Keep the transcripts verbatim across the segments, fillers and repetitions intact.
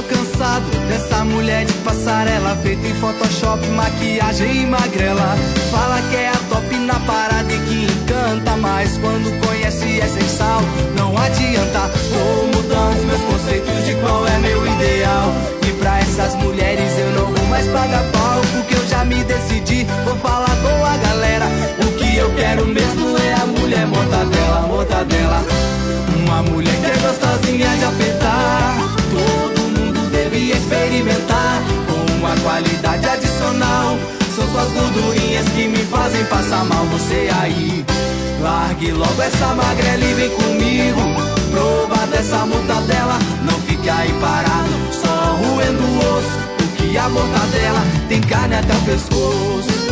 cansado dessa mulher de passarela, feita em Photoshop, maquiagem e magrela. Fala que é a top na parada e que encanta, mas quando conhece é sem sal, não adianta. Tô mudando os meus conceitos de qual é meu ideal, e pra essas mulheres eu não vou mais pagar pau, porque eu já me decidi, vou falar com a galera. O que eu quero mesmo é a mulher mortadela, mortadela. Uma mulher que é gostosinha de apertar, todo mundo devia experimentar, com uma qualidade adicional. São suas gordurinhas que me fazem passar mal. Você aí, largue logo essa magrela e vem comigo provar dessa mortadela. Não fique aí parado, só roendo o osso, porque a mortadela tem carne até o pescoço.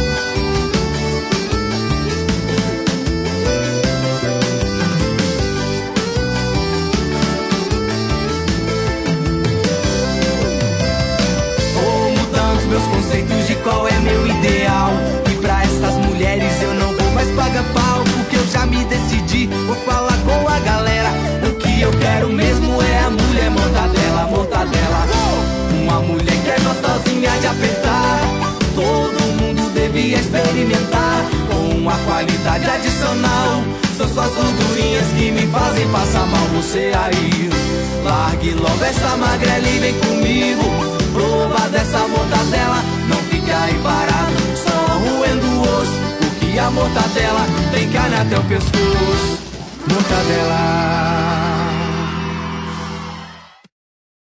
Meus conceitos de qual é meu ideal, e pra essas mulheres eu não vou mais pagar pau, porque eu já me decidi, vou falar com a galera. O que eu quero mesmo é a mulher mortadela, mortadela. Uma mulher que é gostosinha de apertar, todo mundo devia experimentar, com uma qualidade adicional. São suas gordurinhas que me fazem passar mal. Você aí, largue logo essa magrela e vem comigo provar dessa mortadela. Não fica aí parado, só roendo o osso, porque a mortadela tem carne até o pescoço. Mortadela.